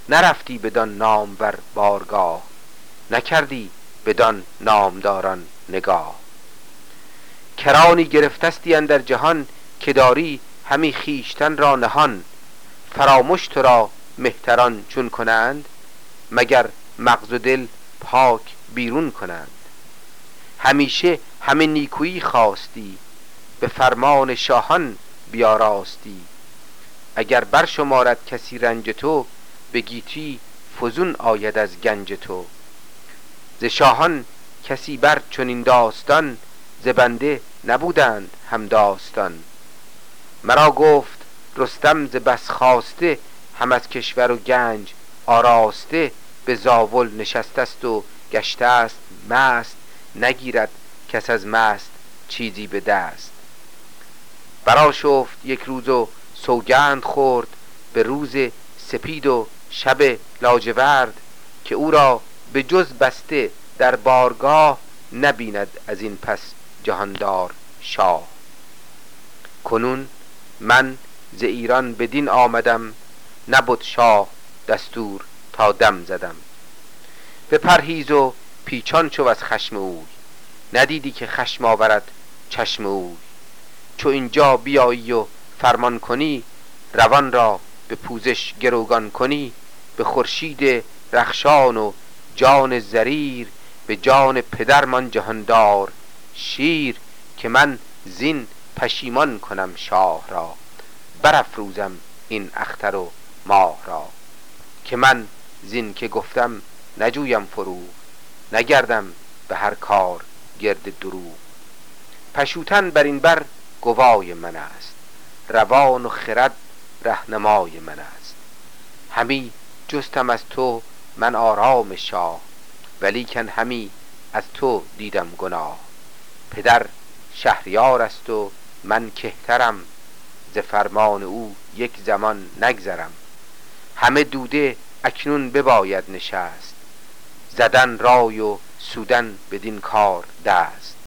نرفتی بدان نامور بارگاه، نکردی بدان نامداران نگاه. کرانی گرفتستی اندر جهان، که داری همی خویشتن را نهان. فراموش تو را مهتران چون کنند، مگر مغز و دل پاک بیرون کنند. همیشه همه نیکویی خواستی، به فرمان شاهان بیاراستی. اگر برشمارد کسی رنج تو، به گیتی فزون آید از گنج تو. ز شاهان کسی بر چنین داستان، ز بنده نبودند هم داستان. مرا گفت رستم ز بس خواسته، هم از کشور و گنج آراسته. به زاول نشسته است و گشته است مست، نگیرد کس از مست چیزی به دست. برآشفت یک روز و سوگند خورد، به روز سپید و شب لاجورد. که او را به جز بسته در بارگاه، نبیند از این پس جهاندار شاه. کنون من ز ایران بدین آمدم، نبد شاه دستور تا دم زدم. بپرهیز و پیچان شو از خشم اوی، ندیدی که خشم آورد چشم اوی. چو اینجا بیایی و فرمان کنی، روان را به پوزش گروگان کنی. به خورشید رخشان و جان زریر، به جان پدرمان جهاندار شیر. که من زین پشیمان کنم شاه را، برافروزم این اختر و ماه را. که من زین که گفتم نجویم فروغ، نگردم به هر کار گرد دروغ. پشوتن بر این بر گوای من است، روان و خرد رهنمای من است. همی جستم از تو من آرام شاه، ولیکن همی از تو دیدم گناه. پدر شهریار است و من کهترم، ز فرمان او یک زمان نگذرم. همه دوده اکنون بباید نشست، زدن رای و سودن بدین کار دست.